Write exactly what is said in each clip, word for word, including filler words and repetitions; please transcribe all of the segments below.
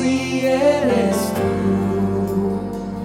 así eres tú.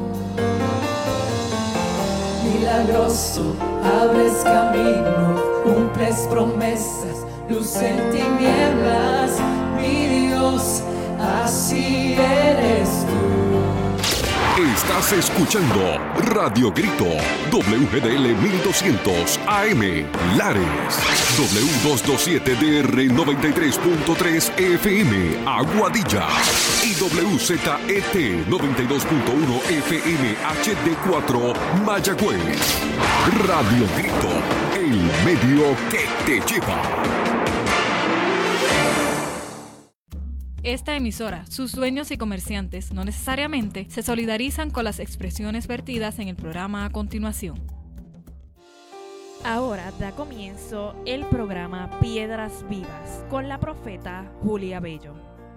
Milagroso, abres camino, cumples promesas, luz en tinieblas, mi Dios, así eres tú. Estás escuchando Radio Grito, W G D L mil doscientos A M, Lares, W doscientos veintisiete D R noventa y tres punto tres F M, Aguadilla, y W Z E T noventa y dos punto uno F M H D cuatro, Mayagüez. Radio Grito, el medio que te lleva. Esta emisora, sus dueños y comerciantes no necesariamente se solidarizan con las expresiones vertidas en el programa a continuación. Ahora da comienzo el programa Piedras Vivas con la profeta Julia Bello.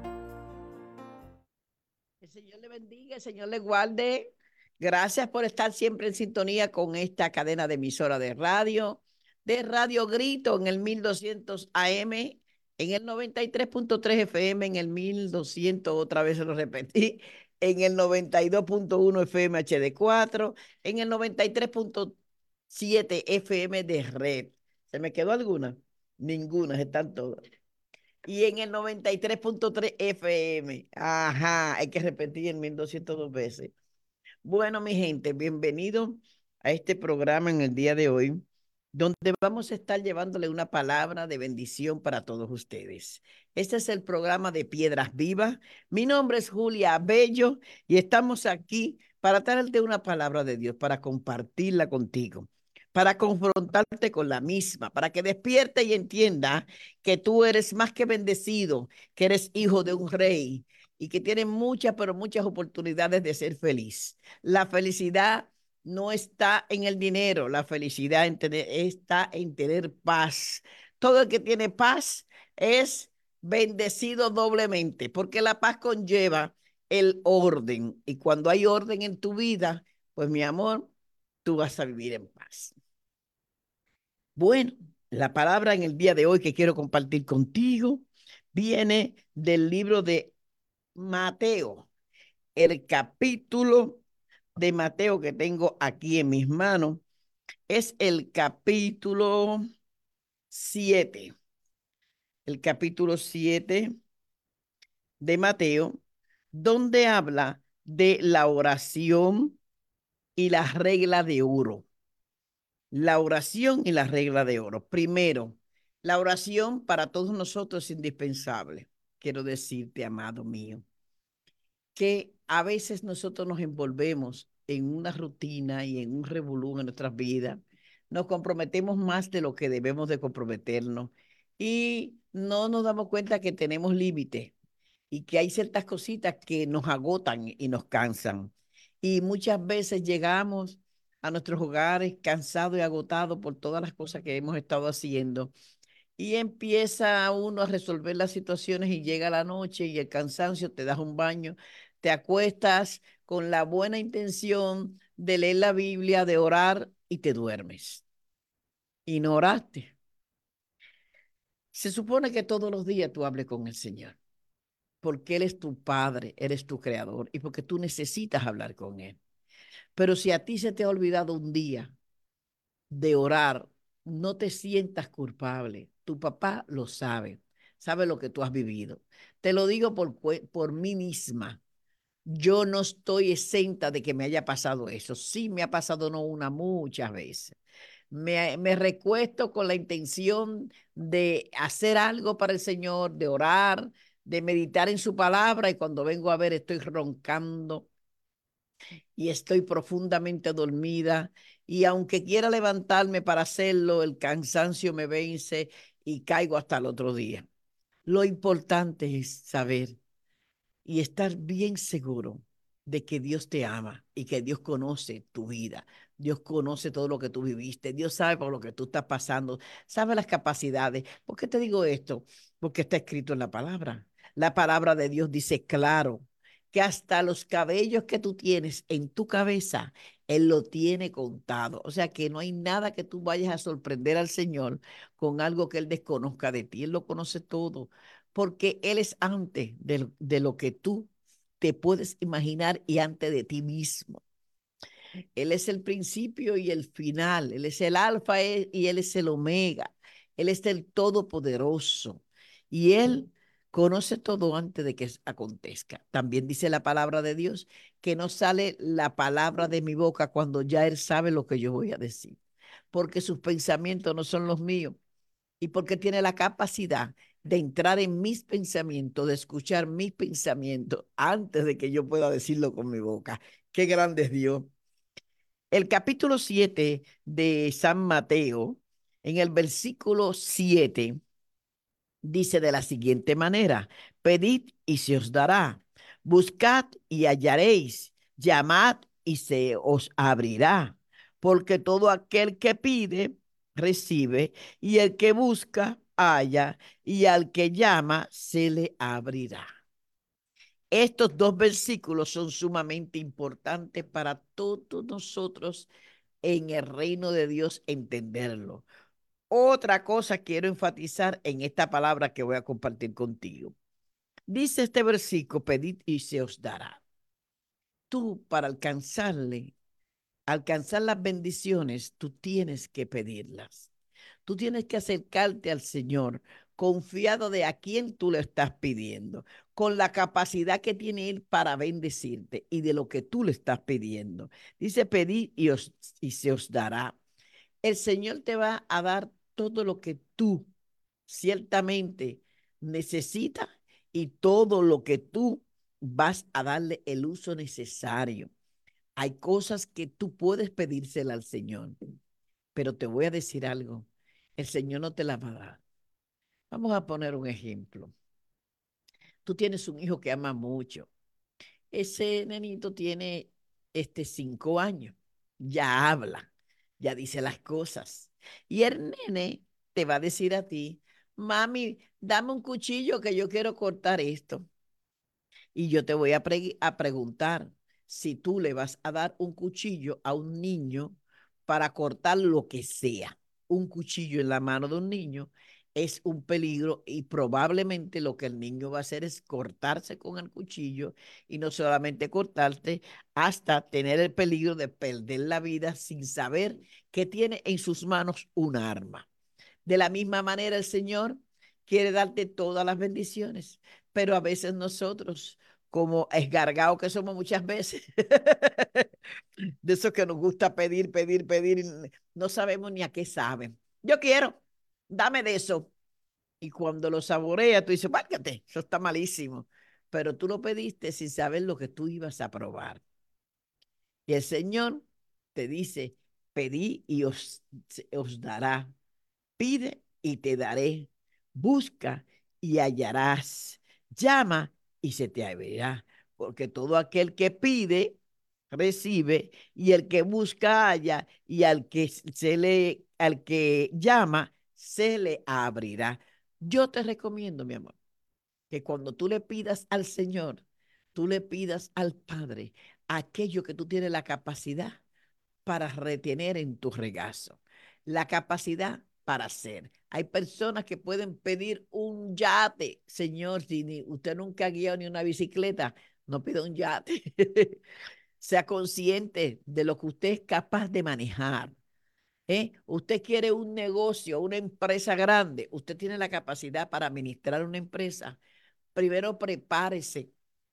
El Señor le bendiga, el Señor le guarde. Gracias por estar siempre en sintonía con esta cadena de emisora de radio, de Radio Grito en el mil doscientos A M, en el noventa y tres punto tres F M, en el mil doscientos, otra vez se lo repetí, en el noventa y dos punto uno F M H D cuatro, en el noventa y tres punto siete F M de red. ¿Se me quedó alguna? Ninguna, están todas. Y en el noventa y tres punto tres F M. Ajá, hay que repetir el mil doscientos dos veces. Bueno, mi gente, bienvenido a este programa en el día de hoy, donde vamos a estar llevándole una palabra de bendición para todos ustedes. Este es el programa de Piedras Vivas. Mi nombre es Julia Bello y estamos aquí para traerte una palabra de Dios, para compartirla contigo, para confrontarte con la misma, para que despierte y entienda que tú eres más que bendecido, que eres hijo de un rey y que tienes muchas, pero muchas oportunidades de ser feliz. La felicidad no está en el dinero, la felicidad en tener, está en tener paz. Todo el que tiene paz es bendecido doblemente, porque la paz conlleva el orden. Y cuando hay orden en tu vida, pues mi amor, tú vas a vivir en paz. Bueno, la palabra en el día de hoy que quiero compartir contigo viene del libro de Mateo, el capítulo de Mateo que tengo aquí en mis manos es el capítulo siete. El capítulo siete de Mateo, donde habla de la oración y la regla de oro. La oración y la regla de oro. Primero, la oración para todos nosotros es indispensable. Quiero decirte, amado mío, que a veces nosotros nos envolvemos en una rutina y en un revolú en nuestras vidas, nos comprometemos más de lo que debemos de comprometernos y no nos damos cuenta que tenemos límites y que hay ciertas cositas que nos agotan y nos cansan. Y muchas veces llegamos a nuestros hogares cansados y agotados por todas las cosas que hemos estado haciendo. Y empieza uno a resolver las situaciones y llega la noche y el cansancio, te das un baño, te acuestas con la buena intención de leer la Biblia, de orar y te duermes. Y no oraste. Se supone que todos los días tú hables con el Señor, porque Él es tu Padre, Él es tu Creador y porque tú necesitas hablar con Él. Pero si a ti se te ha olvidado un día de orar, no te sientas culpable. Tu papá lo sabe, sabe lo que tú has vivido. Te lo digo por, por mí misma. Yo no estoy exenta de que me haya pasado eso. Sí me ha pasado no una, muchas veces. Me, me recuesto con la intención de hacer algo para el Señor, de orar, de meditar en su palabra y cuando vengo a ver estoy roncando y estoy profundamente dormida y aunque quiera levantarme para hacerlo, el cansancio me vence y caigo hasta el otro día. Lo importante es saber y estar bien seguro de que Dios te ama y que Dios conoce tu vida. Dios conoce todo lo que tú viviste. Dios sabe por lo que tú estás pasando. Sabe las capacidades. ¿Por qué te digo esto? Porque está escrito en la palabra. La palabra de Dios dice claro que hasta los cabellos que tú tienes en tu cabeza, Él lo tiene contado. O sea que no hay nada que tú vayas a sorprender al Señor con algo que Él desconozca de ti. Él lo conoce todo porque Él es antes de, de lo que tú te puedes imaginar y antes de ti mismo. Él es el principio y el final. Él es el alfa y Él es el omega. Él es el todopoderoso. Y Él conoce todo antes de que acontezca. También dice la palabra de Dios que no sale la palabra de mi boca cuando ya Él sabe lo que yo voy a decir. Porque sus pensamientos no son los míos. Y porque tiene la capacidad de entrar en mis pensamientos, de escuchar mis pensamientos antes de que yo pueda decirlo con mi boca. Qué grande es Dios. El capítulo siete de San Mateo, en el versículo siete, dice de la siguiente manera: pedid y se os dará, buscad y hallaréis, llamad y se os abrirá, porque todo aquel que pide, recibe, y el que busca, halla, y al que llama, se le abrirá. Estos dos versículos son sumamente importantes para todos nosotros en el reino de Dios entenderlo. Otra cosa quiero enfatizar en esta palabra que voy a compartir contigo. Dice este versículo: pedid y se os dará. Tú, para alcanzarle, alcanzar las bendiciones, tú tienes que pedirlas. Tú tienes que acercarte al Señor confiado de a quién tú le estás pidiendo, con la capacidad que tiene Él para bendecirte y de lo que tú le estás pidiendo. Dice: pedid y, os, y se os dará. El Señor te va a dar todo lo que tú ciertamente necesitas y todo lo que tú vas a darle el uso necesario. Hay cosas que tú puedes pedírsela al Señor, pero te voy a decir algo: el Señor no te las va a dar. Vamos a poner un ejemplo. Tú tienes un hijo que ama mucho. Ese nenito tiene este cinco años, ya habla, ya dice las cosas. Y el nene te va a decir a ti: mami, dame un cuchillo que yo quiero cortar esto. Y yo te voy a, pre a preguntar si tú le vas a dar un cuchillo a un niño para cortar lo que sea. Un cuchillo en la mano de un niño es un peligro y probablemente lo que el niño va a hacer es cortarse con el cuchillo, y no solamente cortarte, hasta tener el peligro de perder la vida sin saber que tiene en sus manos un arma. De la misma manera, el Señor quiere darte todas las bendiciones, pero a veces nosotros, como esgargados que somos muchas veces, de esos que nos gusta pedir, pedir, pedir, y no sabemos ni a qué saben. Yo quiero, dame de eso. Y cuando lo saboreas, tú dices: válgate, eso está malísimo. Pero tú lo pediste sin saber lo que tú ibas a probar. Y el Señor te dice: pedí y os, os dará. Pide y te daré. Busca y hallarás. Llama y se te abrirá. Porque todo aquel que pide, recibe, y el que busca, halla, y al que se le, al que llama, se le abrirá. Yo te recomiendo, mi amor, que cuando tú le pidas al Señor, tú le pidas al Padre aquello que tú tienes la capacidad para retener en tu regazo, la capacidad para hacer. Hay personas que pueden pedir un yate. Señor, si ni, usted nunca ha guiado ni una bicicleta, no pida un yate. Sea consciente de lo que usted es capaz de manejar. ¿Eh? Usted quiere un negocio, una empresa grande, usted tiene la capacidad para administrar una empresa. Primero prepárese.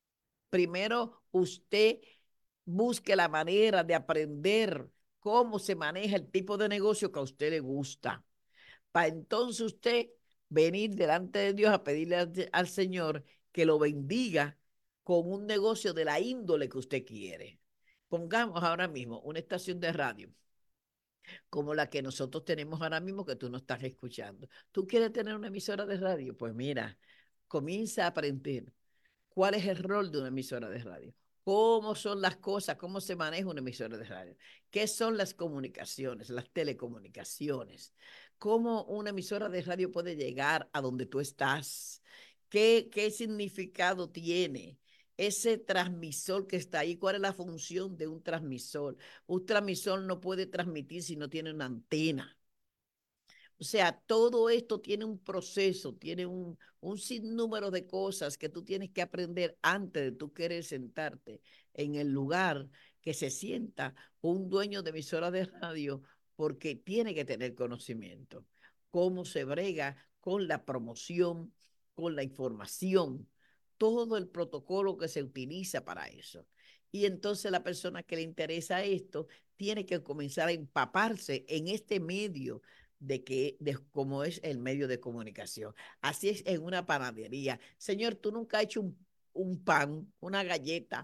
Primero usted busque la manera de aprender cómo se maneja el tipo de negocio que a usted le gusta. Para entonces usted venir delante de Dios a pedirle al, al Señor que lo bendiga con un negocio de la índole que usted quiere. Pongamos ahora mismo una estación de radio como la que nosotros tenemos ahora mismo, que tú no estás escuchando. ¿Tú quieres tener una emisora de radio? Pues mira, comienza a aprender cuál es el rol de una emisora de radio, cómo son las cosas, cómo se maneja una emisora de radio, qué son las comunicaciones, las telecomunicaciones, cómo una emisora de radio puede llegar a donde tú estás, qué, qué significado tiene ese transmisor que está ahí, cuál es la función de un transmisor. Un transmisor no puede transmitir si no tiene una antena. O sea, todo esto tiene un proceso, tiene un, un sinnúmero de cosas que tú tienes que aprender antes de tú querer sentarte en el lugar que se sienta un dueño de emisora de radio, porque tiene que tener conocimiento. Cómo se brega con la promoción, con la información, todo el protocolo que se utiliza para eso. Y entonces la persona que le interesa esto tiene que comenzar a empaparse en este medio de que de cómo es el medio de comunicación. Así es en una panadería. Señor, tú nunca has hecho un, un pan, una galleta,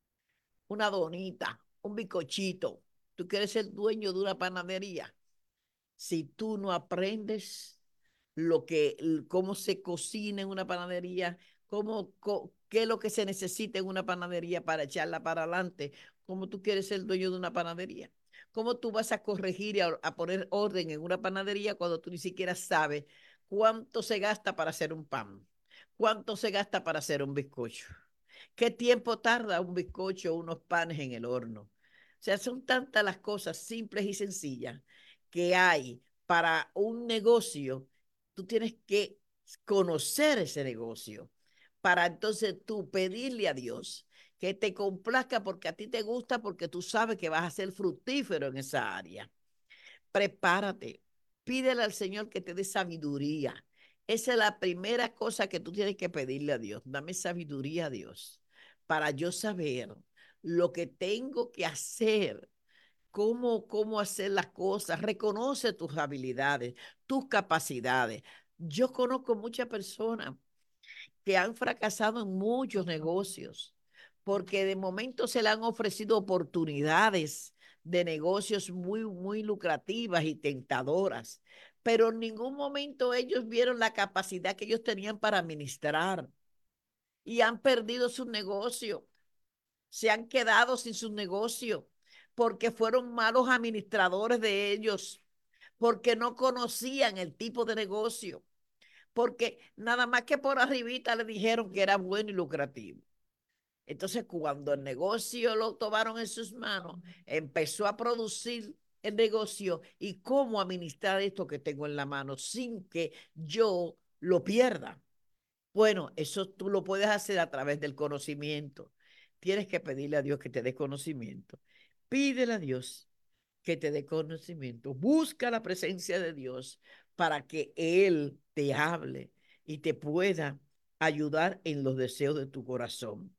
una donita, un bizcochito. Tú quieres ser dueño de una panadería. Si tú no aprendes lo que, cómo se cocina en una panadería, cómo, co, qué es lo que se necesita en una panadería para echarla para adelante, cómo tú quieres ser dueño de una panadería. ¿Cómo tú vas a corregir y a, a poner orden en una panadería cuando tú ni siquiera sabes cuánto se gasta para hacer un pan? ¿Cuánto se gasta para hacer un bizcocho? ¿Qué tiempo tarda un bizcocho o unos panes en el horno? O sea, son tantas las cosas simples y sencillas que hay para un negocio. Tú tienes que conocer ese negocio para entonces tú pedirle a Dios que te complazca porque a ti te gusta, porque tú sabes que vas a ser fructífero en esa área. Prepárate, pídele al Señor que te dé sabiduría. Esa es la primera cosa que tú tienes que pedirle a Dios. Dame sabiduría a Dios para yo saber lo que tengo que hacer, cómo, cómo hacer las cosas. Reconoce tus habilidades, tus capacidades. Yo conozco muchas personas que han fracasado en muchos negocios, porque de momento se le han ofrecido oportunidades de negocios muy, muy lucrativas y tentadoras, pero en ningún momento ellos vieron la capacidad que ellos tenían para administrar y han perdido su negocio, se han quedado sin su negocio, porque fueron malos administradores de ellos, porque no conocían el tipo de negocio, porque nada más que por arribita le dijeron que era bueno y lucrativo. Entonces, cuando el negocio lo tomaron en sus manos, empezó a producir el negocio y cómo administrar esto que tengo en la mano sin que yo lo pierda. Bueno, eso tú lo puedes hacer a través del conocimiento. Tienes que pedirle a Dios que te dé conocimiento. Pídele a Dios que te dé conocimiento. Busca la presencia de Dios para que Él te hable y te pueda ayudar en los deseos de tu corazón.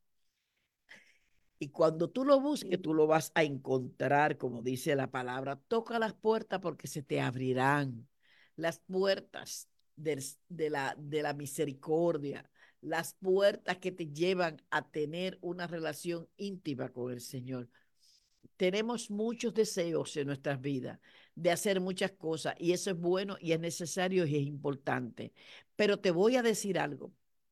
Y cuando tú lo busques, tú lo vas a encontrar, como dice la palabra. Toca las puertas porque se te abrirán las puertas de, de, la, de la misericordia, las puertas que te llevan a tener una relación íntima con el Señor. Tenemos muchos deseos en nuestras vidas de hacer muchas cosas y eso es bueno y es necesario y es importante. Pero te voy a decir algo.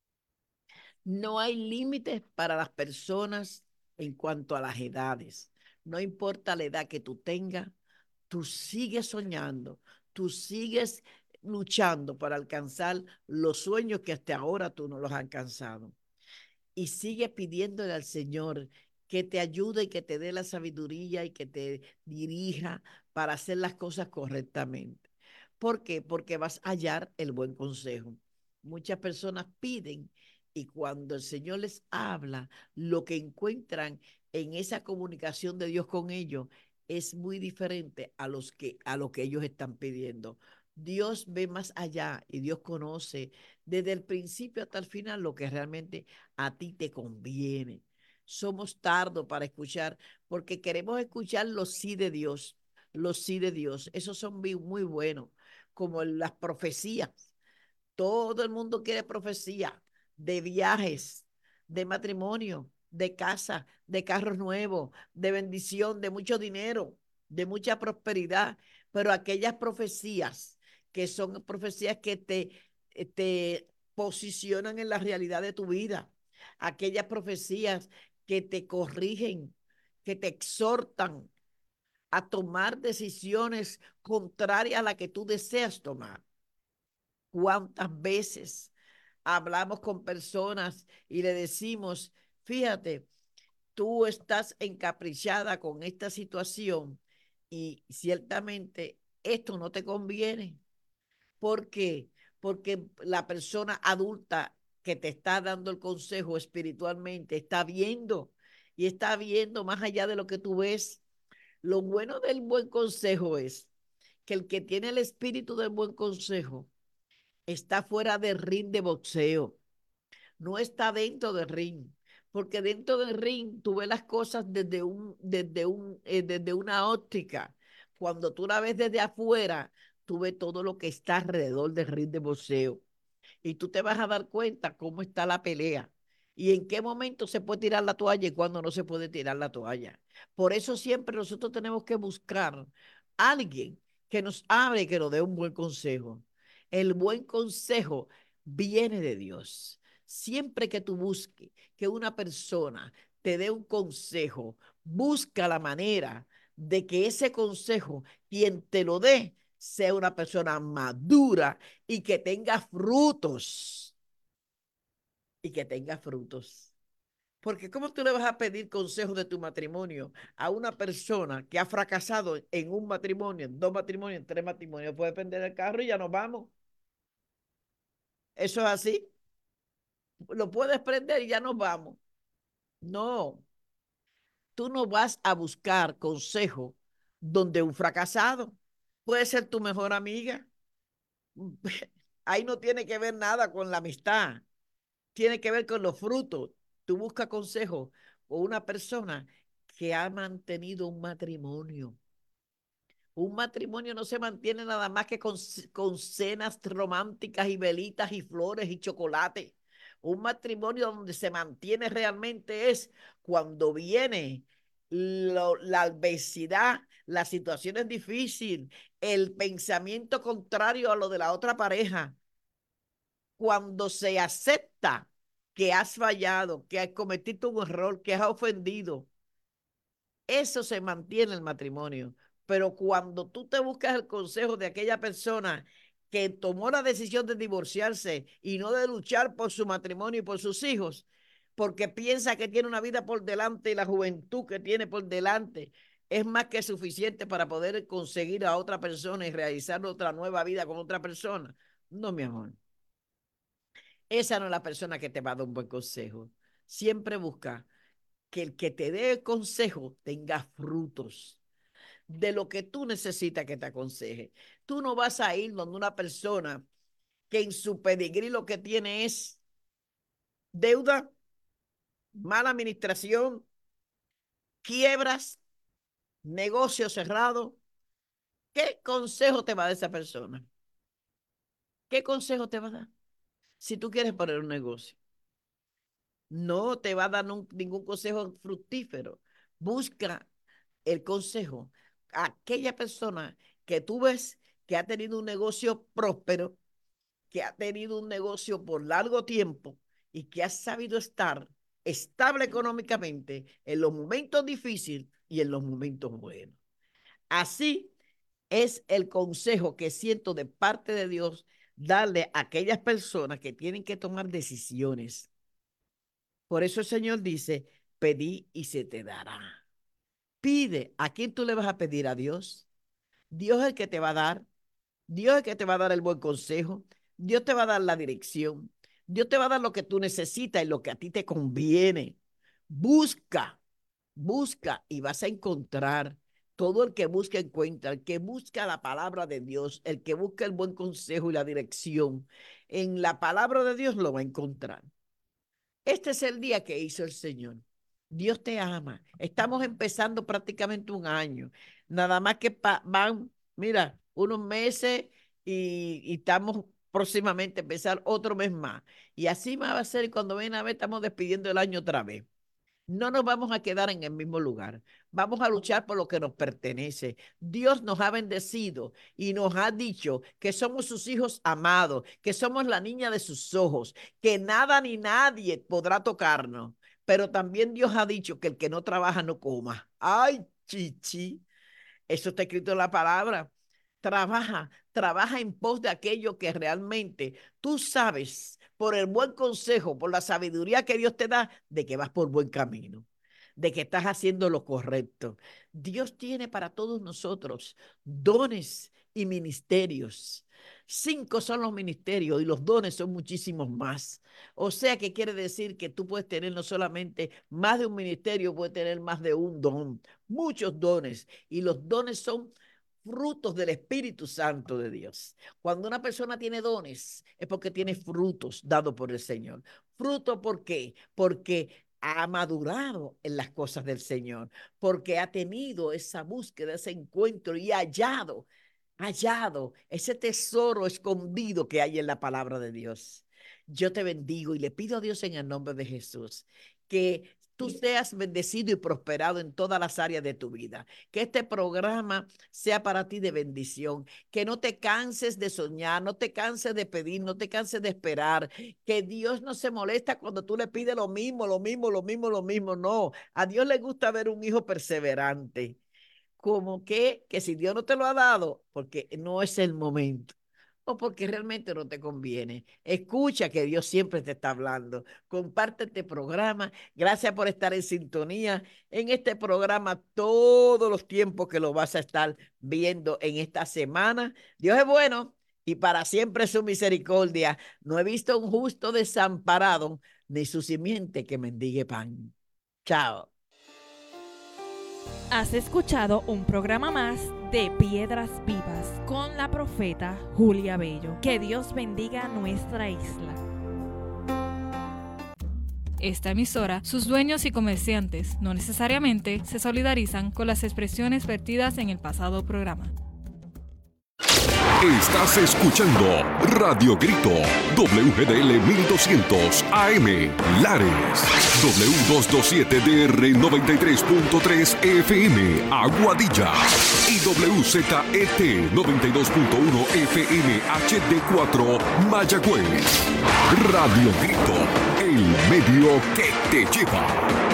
No hay límites para las personas en cuanto a las edades. No importa la edad que tú tengas, tú sigues soñando, tú sigues luchando para alcanzar los sueños que hasta ahora tú no los has alcanzado. Y sigue pidiéndole al Señor que te ayude y que te dé la sabiduría y que te dirija para hacer las cosas correctamente. ¿Por qué? Porque vas a hallar el buen consejo. Muchas personas piden y cuando el Señor les habla, lo que encuentran en esa comunicación de Dios con ellos es muy diferente a, los que, a lo que ellos están pidiendo. Dios ve más allá y Dios conoce desde el principio hasta el final lo que realmente a ti te conviene. Somos tardos para escuchar porque queremos escuchar los sí de Dios, los sí de Dios. Esos son muy, muy buenos, como las profecías. Todo el mundo quiere profecía de viajes, de matrimonio, de casa, de carros nuevos, de bendición, de mucho dinero, de mucha prosperidad. Pero aquellas profecías que son profecías que te, te posicionan en la realidad de tu vida, aquellas profecías que te corrigen, que te exhortan a tomar decisiones contrarias a las que tú deseas tomar. ¿Cuántas veces hablamos con personas y le decimos, fíjate, tú estás encaprichada con esta situación y ciertamente esto no te conviene? ¿Por qué? Porque la persona adulta que te está dando el consejo espiritualmente está viendo y está viendo más allá de lo que tú ves. Lo bueno del buen consejo es que el que tiene el espíritu del buen consejo está fuera del ring de boxeo, no está dentro del ring, porque dentro del ring tú ves las cosas desde, un, desde, un, eh, desde una óptica. Cuando tú la ves desde afuera, tú ves todo lo que está alrededor del ring de boxeo y tú te vas a dar cuenta cómo está la pelea y en qué momento se puede tirar la toalla y cuándo no se puede tirar la toalla. Por eso siempre nosotros tenemos que buscar a alguien que nos hable y que nos dé un buen consejo. El buen consejo viene de Dios. Siempre que tú busques que una persona te dé un consejo, busca la manera de que ese consejo, quien te lo dé, sea una persona madura y que tenga frutos. Y que tenga frutos. Porque ¿cómo tú le vas a pedir consejos de tu matrimonio a una persona que ha fracasado en un matrimonio, en dos matrimonios, en tres matrimonios? Puede prender el carro y ya nos vamos. Eso es así. Lo puedes prender y ya nos vamos. No, tú no vas a buscar consejo donde un fracasado puede ser tu mejor amiga. Ahí no tiene que ver nada con la amistad, tiene que ver con los frutos. Tú buscas consejo o una persona que ha mantenido un matrimonio. Un matrimonio no se mantiene nada más que con, con cenas románticas y velitas y flores y chocolate. Un matrimonio donde se mantiene realmente es cuando viene lo, la adversidad, la situación es difícil, el pensamiento contrario a lo de la otra pareja. Cuando se acepta que has fallado, que has cometido un error, que has ofendido, eso se mantiene en el matrimonio. Pero cuando tú te buscas el consejo de aquella persona que tomó la decisión de divorciarse y no de luchar por su matrimonio y por sus hijos, porque piensa que tiene una vida por delante y la juventud que tiene por delante es más que suficiente para poder conseguir a otra persona y realizar otra nueva vida con otra persona. No, mi amor. Esa no es la persona que te va a dar un buen consejo. Siempre busca que el que te dé el consejo tenga frutos de lo que tú necesitas que te aconseje. Tú no vas a ir donde una persona que en su pedigrí lo que tiene es deuda, mala administración, quiebras, negocio cerrado. ¿Qué consejo te va a dar esa persona? ¿Qué consejo te va a dar? Si tú quieres poner un negocio, no te va a dar un, ningún consejo fructífero. Busca el consejo a aquella persona que tú ves que ha tenido un negocio próspero, que ha tenido un negocio por largo tiempo y que ha sabido estar estable económicamente en los momentos difíciles y en los momentos buenos. Así es el consejo que siento de parte de Dios darle a aquellas personas que tienen que tomar decisiones. Por eso el Señor dice, pedí y se te dará. Pide. ¿A quién tú le vas a pedir? ¿A Dios? Dios es el que te va a dar. Dios es el que te va a dar el buen consejo. Dios te va a dar la dirección. Dios te va a dar lo que tú necesitas y lo que a ti te conviene. Busca, busca y vas a encontrar. Todo el que busca encuentra. El que busca la palabra de Dios, el que busca el buen consejo y la dirección, en la palabra de Dios lo va a encontrar. Este es el día que hizo el Señor. Dios te ama. Estamos empezando prácticamente un año. Nada más que van, mira, unos meses y, y estamos próximamente a empezar otro mes más. Y así va a ser cuando ven a ver, estamos despidiendo el año otra vez. No nos vamos a quedar en el mismo lugar. Vamos a luchar por lo que nos pertenece. Dios nos ha bendecido y nos ha dicho que somos sus hijos amados, que somos la niña de sus ojos, que nada ni nadie podrá tocarnos. Pero también Dios ha dicho que el que no trabaja no coma. Ay, chichi. Eso está escrito en la palabra. Trabaja, trabaja en pos de aquello que realmente tú sabes por el buen consejo, por la sabiduría que Dios te da, de que vas por buen camino, de que estás haciendo lo correcto. Dios tiene para todos nosotros dones y ministerios. Cinco son los ministerios y los dones son muchísimos más. O sea que quiere decir que tú puedes tener no solamente más de un ministerio, puedes tener más de un don, muchos dones. Y los dones son frutos del Espíritu Santo de Dios. Cuando una persona tiene dones, es porque tiene frutos dados por el Señor. ¿Fruto por qué? Porque ha madurado en las cosas del Señor, porque ha tenido esa búsqueda, ese encuentro y ha hallado, hallado ese tesoro escondido que hay en la palabra de Dios. Yo te bendigo y le pido a Dios en el nombre de Jesús que tú seas bendecido y prosperado en todas las áreas de tu vida. Que este programa sea para ti de bendición. Que no te canses de soñar, no te canses de pedir, no te canses de esperar. Que Dios no se molesta cuando tú le pides lo mismo, lo mismo, lo mismo, lo mismo. No, a Dios le gusta ver un hijo perseverante. Como que, que si Dios no te lo ha dado, porque no es el momento. O porque realmente no te conviene. Escucha que Dios siempre te está hablando. Comparte este programa. Gracias por estar en sintonía en este programa todos los tiempos que lo vas a estar viendo en esta semana. Dios es bueno y para siempre su misericordia. No he visto un justo desamparado, ni su simiente que mendigue pan. Chao. Has escuchado un programa más de Piedras Vivas con la profeta Julia Bello. Que Dios bendiga nuestra isla. Esta emisora, sus dueños y comerciantes no necesariamente se solidarizan con las expresiones vertidas en el pasado programa. Estás escuchando Radio Grito, W G D L mil doscientos A M, Lares, W doscientos veintisiete D R noventa y tres punto tres F M, Aguadilla, y W Z E T noventa y dos punto uno F M H D cuatro, Mayagüez. Radio Grito, el medio que te lleva.